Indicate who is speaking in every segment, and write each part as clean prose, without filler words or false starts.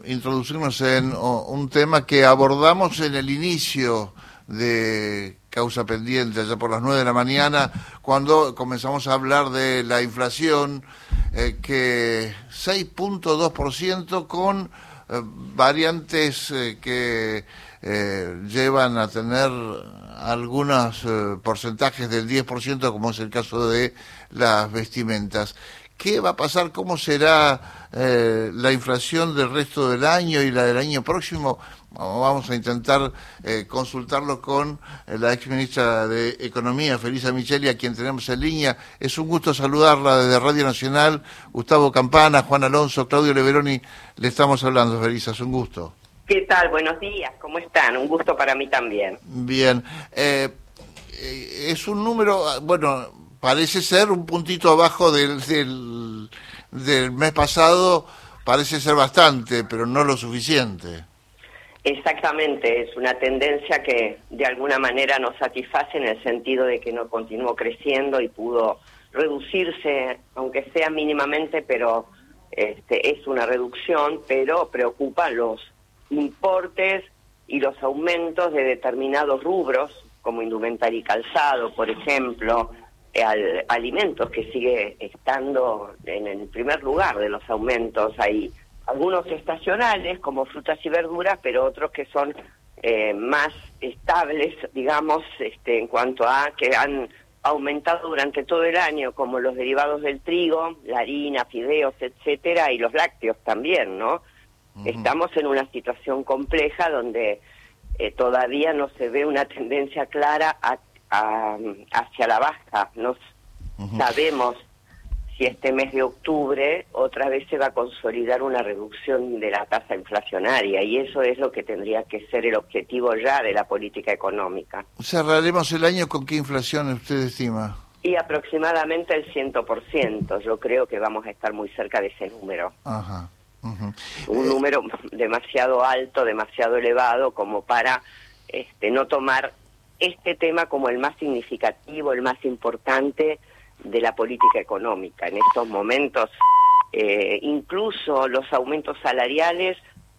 Speaker 1: introducirnos en un tema que abordamos en el inicio de Causa Pendiente, allá por las 9 de la mañana, cuando comenzamos a hablar de la inflación, que 6.2% con variantes que llevan a tener algunos porcentajes del 10%, como es el caso de las vestimentas. ¿Qué va a pasar? ¿Cómo será la inflación del resto del año y la del año próximo? Vamos a intentar consultarlo con la ex ministra de Economía, Felisa Micheli, a quien tenemos en línea. Es un gusto saludarla desde Radio Nacional. Gustavo Campana, Juan Alonso, Claudio Leveroni, le estamos hablando, Felisa, es un gusto.
Speaker 2: ¿Qué tal? Buenos días, ¿cómo están? Un gusto para mí también.
Speaker 1: Bien. Es un número, bueno, parece ser un puntito abajo del mes pasado, parece ser bastante, pero no lo suficiente.
Speaker 2: Exactamente, es una tendencia que de alguna manera nos satisface en el sentido de que no continuó creciendo y pudo reducirse, aunque sea mínimamente, pero es una reducción, pero preocupa los importes y los aumentos de determinados rubros, como indumentaria y calzado, por ejemplo, alimentos, que sigue estando en el primer lugar de los aumentos. Hay algunos estacionales, como frutas y verduras, pero otros que son más estables, digamos, en cuanto a que han aumentado durante todo el año, como los derivados del trigo, la harina, fideos, etcétera, y los lácteos también, ¿no? Estamos en una situación compleja donde todavía no se ve una tendencia clara hacia la baja. No sabemos si este mes de octubre otra vez se va a consolidar una reducción de la tasa inflacionaria, y eso es lo que tendría que ser el objetivo ya de la política económica.
Speaker 1: ¿Cerraremos el año con qué inflación usted estima?
Speaker 2: Y aproximadamente el 100%. Yo creo que vamos a estar muy cerca de ese número.
Speaker 1: Ajá.
Speaker 2: Un número demasiado alto, demasiado elevado, como para no tomar este tema como el más significativo, el más importante de la política económica. En estos momentos, incluso los aumentos salariales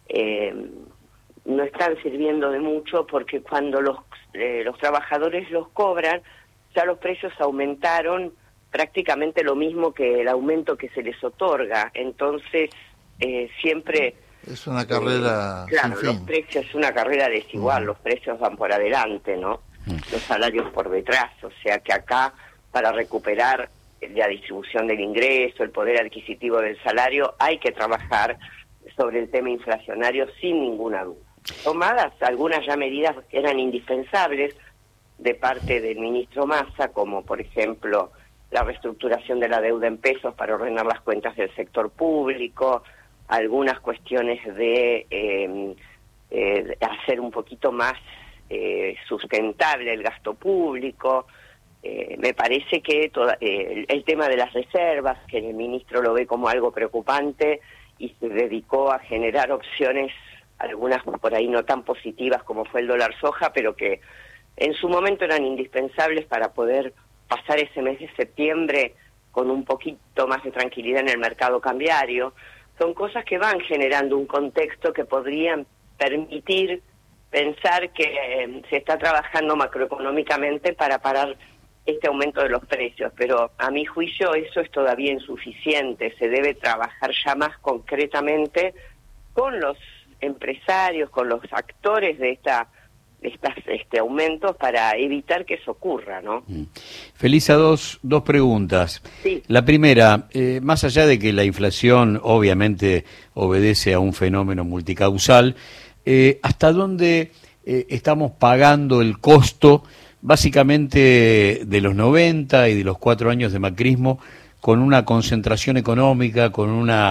Speaker 2: no están sirviendo de mucho, porque cuando los trabajadores los cobran, ya los precios aumentaron prácticamente lo mismo que el aumento que se les otorga. Entonces, siempre
Speaker 1: es una carrera
Speaker 2: claro,
Speaker 1: sin
Speaker 2: los
Speaker 1: fin.
Speaker 2: precios es una carrera desigual. Los precios van por adelante, ¿no? Los salarios por detrás. O sea que acá, para recuperar la distribución del ingreso, el poder adquisitivo del salario, hay que trabajar sobre el tema inflacionario sin ninguna duda. Tomadas algunas ya medidas que eran indispensables de parte del ministro Massa, como por ejemplo la reestructuración de la deuda en pesos para ordenar las cuentas del sector público, algunas cuestiones de hacer un poquito más sustentable el gasto público. Me parece que el tema de las reservas, que el ministro lo ve como algo preocupante y se dedicó a generar opciones, algunas por ahí no tan positivas como fue el dólar soja, pero que en su momento eran indispensables para poder pasar ese mes de septiembre con un poquito más de tranquilidad en el mercado cambiario. Son cosas que van generando un contexto que podrían permitir pensar que se está trabajando macroeconómicamente para parar este aumento de los precios, pero a mi juicio eso es todavía insuficiente. Se debe trabajar ya más concretamente con los empresarios, con los actores de este aumentos, para evitar que eso ocurra, ¿no?
Speaker 3: Felisa, dos preguntas.
Speaker 2: Sí.
Speaker 3: La primera, más allá de que la inflación obviamente obedece a un fenómeno multicausal, ¿hasta dónde estamos pagando el costo básicamente de los 90 y de los 4 años de macrismo, con una concentración económica, con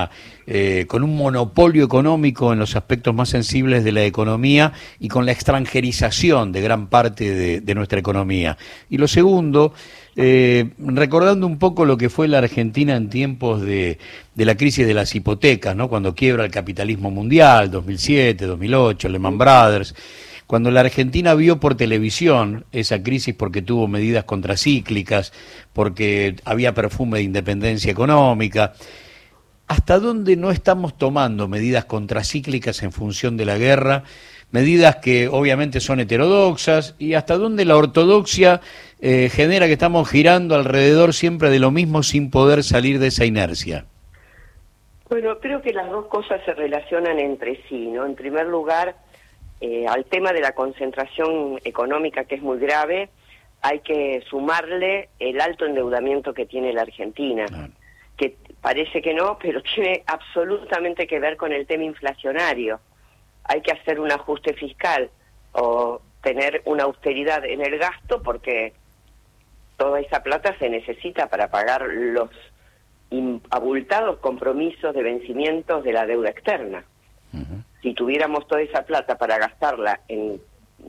Speaker 3: un monopolio económico en los aspectos más sensibles de la economía y con la extranjerización de gran parte de nuestra economía? Y lo segundo, recordando un poco lo que fue la Argentina en tiempos de la crisis de las hipotecas, ¿no? Cuando quiebra el capitalismo mundial, 2007, 2008, Lehman Brothers, cuando la Argentina vio por televisión esa crisis porque tuvo medidas contracíclicas, porque había perfume de independencia económica, ¿hasta dónde no estamos tomando medidas contracíclicas en función de la guerra? Medidas que obviamente son heterodoxas, y hasta dónde la ortodoxia genera que estamos girando alrededor siempre de lo mismo sin poder salir de esa inercia.
Speaker 2: Bueno, creo que las dos cosas se relacionan entre sí, ¿no? En primer lugar, al tema de la concentración económica, que es muy grave, hay que sumarle el alto endeudamiento que tiene la Argentina, que parece que no, pero tiene absolutamente que ver con el tema inflacionario. Hay que hacer un ajuste fiscal o tener una austeridad en el gasto, porque toda esa plata se necesita para pagar los abultados compromisos de vencimientos de la deuda externa. Si tuviéramos toda esa plata para gastarla en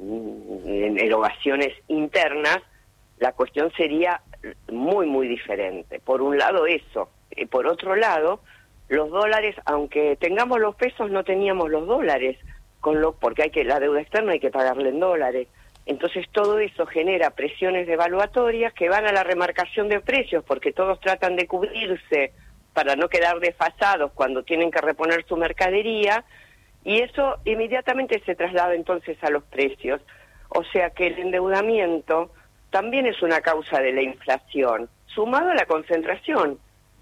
Speaker 2: erogaciones internas, la cuestión sería muy, muy diferente. Por un lado eso. Por otro lado, los dólares, aunque tengamos los pesos, no teníamos los dólares, porque la deuda externa hay que pagarla en dólares. Entonces todo eso genera presiones devaluatorias que van a la remarcación de precios, porque todos tratan de cubrirse para no quedar desfasados cuando tienen que reponer su mercadería, y eso inmediatamente se traslada entonces a los precios. O sea que el endeudamiento también es una causa de la inflación, sumado a la concentración.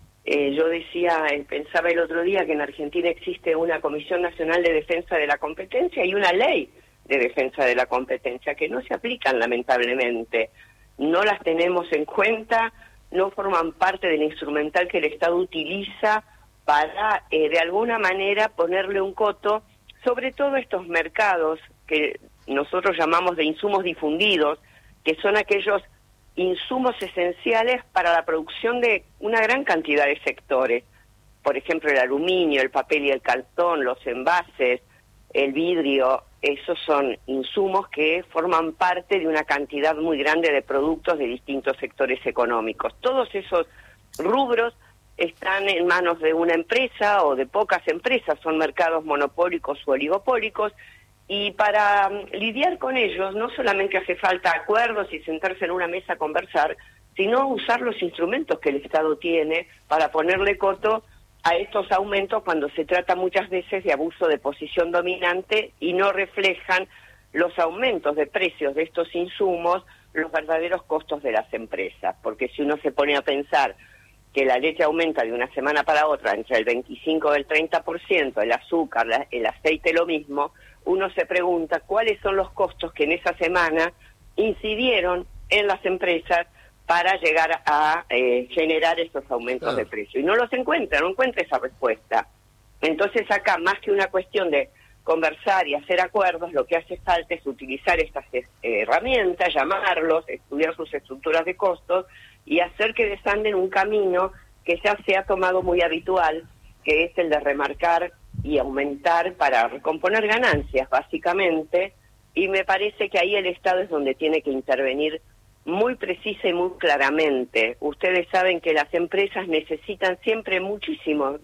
Speaker 2: Yo pensaba el otro día que en Argentina existe una Comisión Nacional de Defensa de la Competencia y una ley de defensa de la competencia que no se aplican, lamentablemente. No las tenemos en cuenta, no forman parte del instrumental que el Estado utiliza para, de alguna manera, ponerle un coto, sobre todo estos mercados que nosotros llamamos de insumos difundidos, que son aquellos insumos esenciales para la producción de una gran cantidad de sectores. Por ejemplo, el aluminio, el papel y el cartón, los envases, el vidrio. Esos son insumos que forman parte de una cantidad muy grande de productos de distintos sectores económicos. Todos esos rubros están en manos de una empresa o de pocas empresas, son mercados monopólicos o oligopólicos, y para lidiar con ellos no solamente hace falta acuerdos y sentarse en una mesa a conversar, sino usar los instrumentos que el Estado tiene para ponerle coto a estos aumentos cuando se trata muchas veces de abuso de posición dominante y no reflejan los aumentos de precios de estos insumos, los verdaderos costos de las empresas. Porque si uno se pone a pensar que la leche aumenta de una semana para otra entre el 25 y el 30%, el azúcar, el aceite lo mismo, uno se pregunta cuáles son los costos que en esa semana incidieron en las empresas para llegar a generar esos aumentos de precio. Y no los encuentra, no encuentra esa respuesta. Entonces acá, más que una cuestión de conversar y hacer acuerdos, lo que hace falta es utilizar estas herramientas, llamarlos, estudiar sus estructuras de costos y hacer que desanden un camino que ya se ha tomado muy habitual, que es el de remarcar y aumentar para recomponer ganancias, básicamente, y me parece que ahí el Estado es donde tiene que intervenir muy precisa y muy claramente. Ustedes saben que las empresas necesitan siempre muchísimo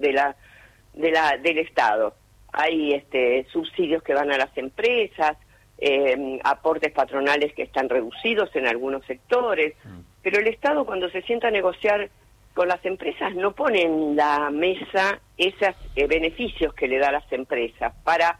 Speaker 2: del Estado. Hay subsidios que van a las empresas, aportes patronales que están reducidos en algunos sectores, pero el Estado cuando se sienta a negociar con las empresas no pone en la mesa esos beneficios que le da a las empresas para,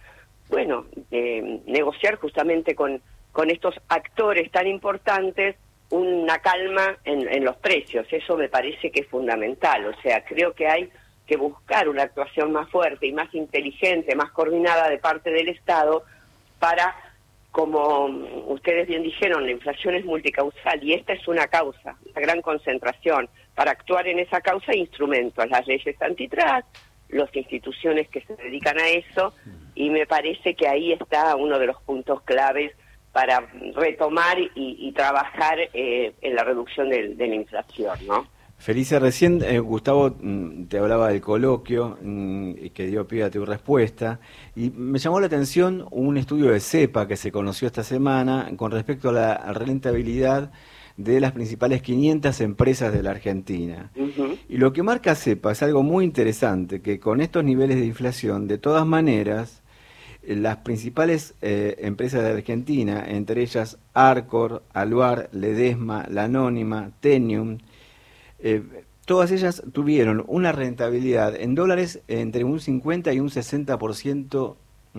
Speaker 2: negociar justamente con estos actores tan importantes una calma en los precios. Eso me parece que es fundamental. O sea, creo que hay que buscar una actuación más fuerte y más inteligente, más coordinada de parte del Estado para, como ustedes bien dijeron, la inflación es multicausal y esta es una causa, la gran concentración. Para actuar en esa causa hay instrumentos, las leyes antitrust, las instituciones que se dedican a eso, y me parece que ahí está uno de los puntos claves para retomar y trabajar en la reducción de la inflación, ¿no?
Speaker 4: Felicia, recién Gustavo te hablaba del coloquio que dio pie a tu respuesta, y me llamó la atención un estudio de CEPA que se conoció esta semana con respecto a la rentabilidad de las principales 500 empresas de la Argentina. Y lo que marca CEPA es algo muy interesante, que con estos niveles de inflación, de todas maneras, las principales empresas de Argentina, entre ellas Arcor, Aluar, Ledesma, La Anónima, Tenium, todas ellas tuvieron una rentabilidad en dólares entre un 50 y un 60%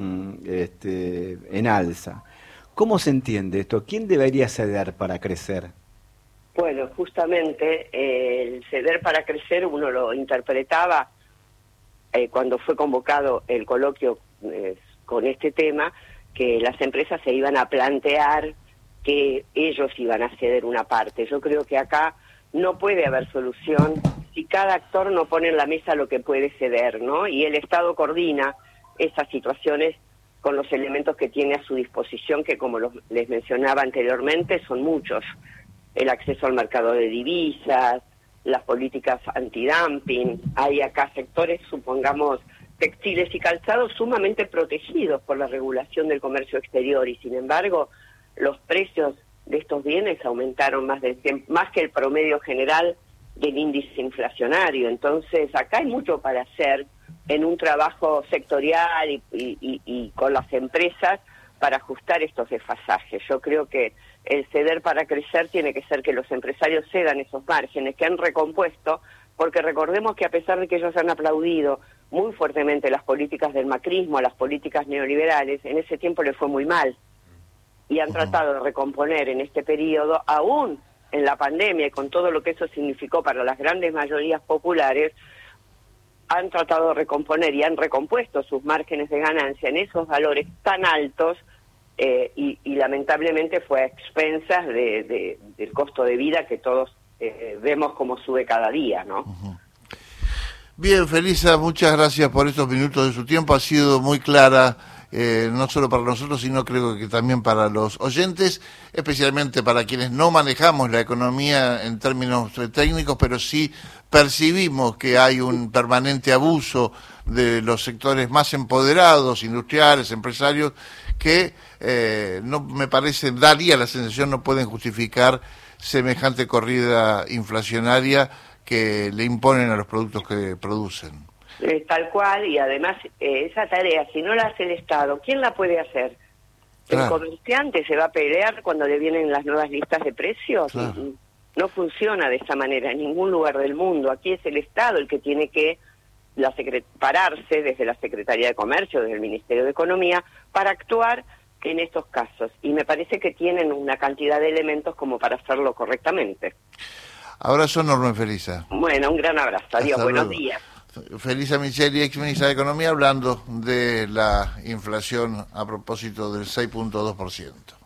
Speaker 4: en alza. ¿Cómo se entiende esto? ¿Quién debería ceder para crecer?
Speaker 2: Bueno, justamente el ceder para crecer uno lo interpretaba cuando fue convocado el coloquio con este tema, que las empresas se iban a plantear que ellos iban a ceder una parte. Yo creo que acá no puede haber solución si cada actor no pone en la mesa lo que puede ceder, ¿no? Y el Estado coordina esas situaciones con los elementos que tiene a su disposición, que como les mencionaba anteriormente, son muchos. El acceso al mercado de divisas, las políticas antidumping. Hay acá sectores, supongamos, textiles y calzados sumamente protegidos por la regulación del comercio exterior y, sin embargo, los precios de estos bienes aumentaron más que el promedio general del índice inflacionario. Entonces, acá hay mucho para hacer en un trabajo sectorial y con las empresas para ajustar estos desfasajes. Yo creo que el ceder para crecer tiene que ser que los empresarios cedan esos márgenes que han recompuesto, porque recordemos que a pesar de que ellos han aplaudido muy fuertemente las políticas del macrismo, las políticas neoliberales, en ese tiempo les fue muy mal y han tratado de recomponer en este periodo, aún en la pandemia y con todo lo que eso significó para las grandes mayorías populares, han tratado de recomponer y han recompuesto sus márgenes de ganancia en esos valores tan altos y lamentablemente fue a expensas del costo de vida que todos vemos como sube cada día, ¿no?
Speaker 1: Bien, Felisa, muchas gracias por estos minutos de su tiempo. Ha sido muy clara, no solo para nosotros, sino creo que también para los oyentes, especialmente para quienes no manejamos la economía en términos técnicos, pero sí percibimos que hay un permanente abuso de los sectores más empoderados, industriales, empresarios, que no me parece, daría la sensación, no pueden justificar semejante corrida inflacionaria que le imponen a los productos que producen.
Speaker 2: Tal cual, y además esa tarea, si no la hace el Estado, ¿quién la puede hacer? ¿El comerciante se va a pelear cuando le vienen las nuevas listas de precios? Claro. No funciona de esa manera en ningún lugar del mundo. Aquí es el Estado el que tiene que pararse desde la Secretaría de Comercio, desde el Ministerio de Economía, para actuar en estos casos. Y me parece que tienen una cantidad de elementos como para hacerlo correctamente.
Speaker 1: Abrazo enorme, Felisa.
Speaker 2: Bueno, un gran abrazo. Adiós, buenos días.
Speaker 1: Felisa Micheli, ex ministra de Economía, hablando de la inflación a propósito del 6.2%.